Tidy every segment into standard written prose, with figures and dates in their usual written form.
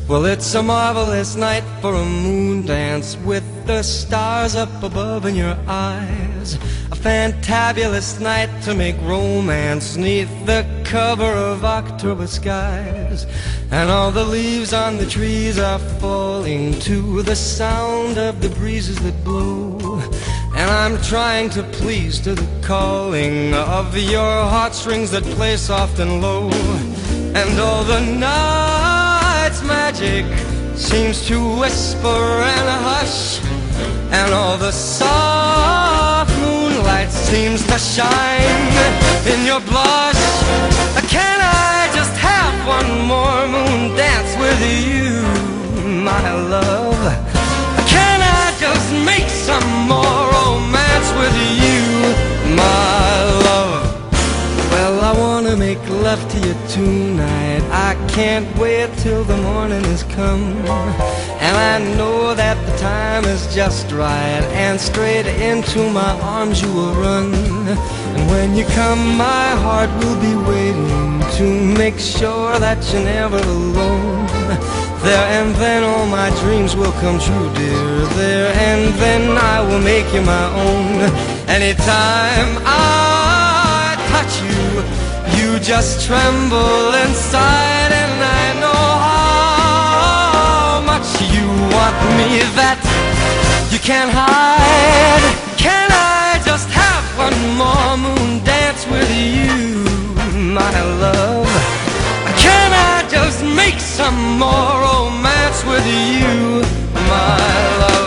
Well, it's a marvelous night for a moon dance with the stars up above in your eyes. A fantabulous night to make romance 'neath the cover of October skies. And all the leaves on the trees are falling to the sound of the breezes that blow. And I'm trying to please to the calling of your heartstrings that play soft and low. And all the night's magic seems to whisper and hush, and all the soft moonlight seems to shine in your blush. Can I just have one more moon dance with you, my love? Can I just make some more romance with you, my love? Well, I wanna make love to you tonight. I can't wait till the morning has come. And I know that the time is just right, and straight into my arms you will run. And when you come, my heart will be waiting to make sure that you're never alone. There and then all my dreams will come true, dear. There and then I will make you my own. Anytime I touch you, you just tremble inside, and I know how much you want me that you can't hide. Can I just have one more moon dance with you, my love? Can I just make some more romance with you, my love?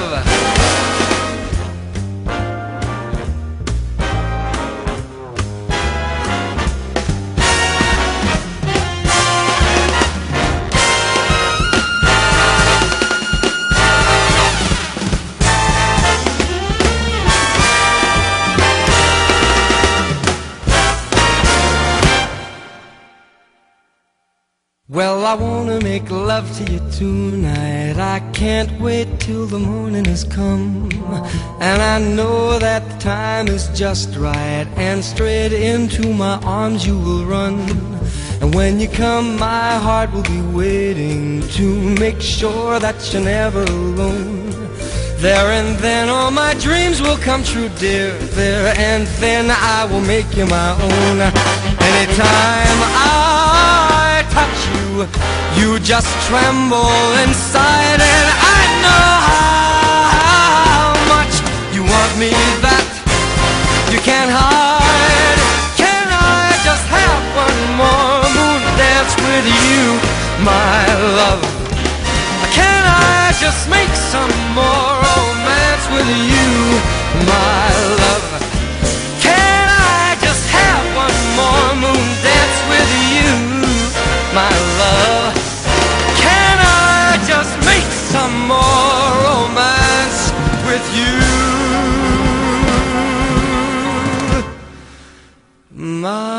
Well, I wanna make love to you tonight. I can't wait till the morning has come. And I know that the time is just right, and straight into my arms you will run. And when you come, my heart will be waiting to make sure that you're never alone. There and then all my dreams will come true, dear. There and then I will make you my own. Anytime I touch you, you just tremble inside, and I know how much you want me that you can't hide. Can I just have one more moon dance with you, my love? Can I just make some more romance with you, my love? Can I just have one more moon dance with you, my love? Can I just make some more romance with you, my